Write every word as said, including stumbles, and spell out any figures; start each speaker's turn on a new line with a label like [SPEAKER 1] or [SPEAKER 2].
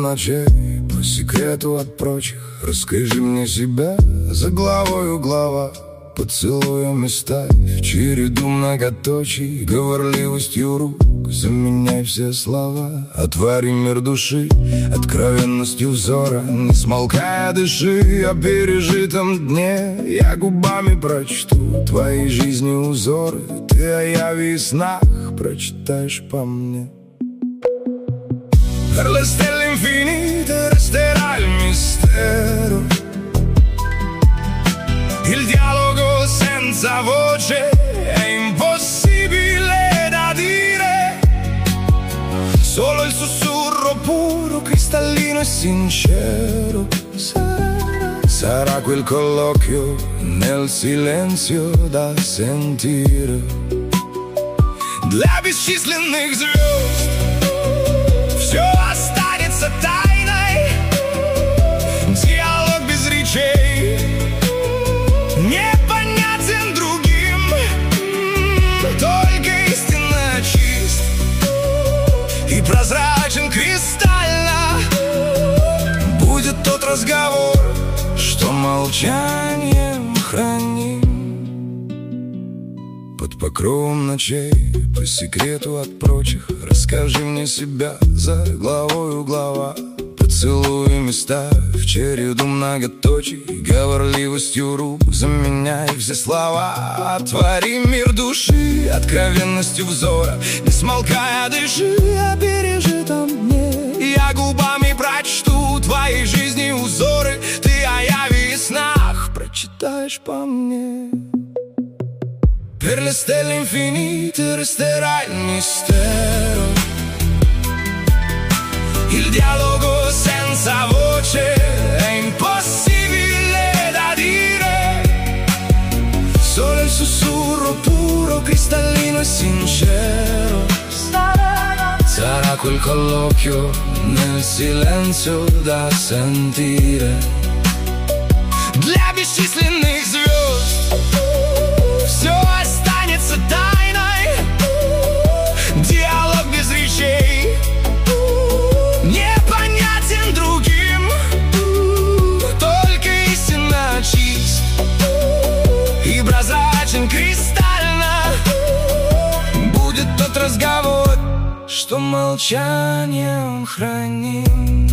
[SPEAKER 1] покровом ночей, по секрету от прочих. Расскажи мне себя за главою глава, поцелуями ставь череду многоточий, говорливостью рук заменяй все слова. Отвори мир души откровенностью взора, не смолкая дыши о пережитом дне. Я губами прочту твоей жизни узоры, ты о яве и снах прочитаешь по мне. Per le stelle infinite resterà il mistero, il dialogo senza voce è impossibile da dire, solo il sussurro puro, cristallino e sincero sarà, sarà quel colloquio nel silenzio da sentire. Для бесчисленных звезд все останется тайной, диалог без речей непонятен другим, только истинно чист и прозрачен кристально будет тот разговор, что молчанием храним. Под покровом ночей, по секрету от прочих, расскажи мне себя за главою глава, поцелуями ставь череду многоточий, говорливостью рук заменяй все слова. Отвори мир души откровенностью взора, не смолкая дыши о пережитом дне. Я губами прочту твоей жизни узоры, ты о яве и снах прочитаешь по мне. Per le stelle infinite resterà il mistero, il dialogo senza voce è impossibile da dire, solo il sussurro puro, cristallino e sincero sarà quel colloquio nel silenzio da sentire. Для бесчисленных звезд все останется тайной, диалог без речей непонятен другим, только истинно чист и прозрачен кристально будет тот разговор, что молчанием храним.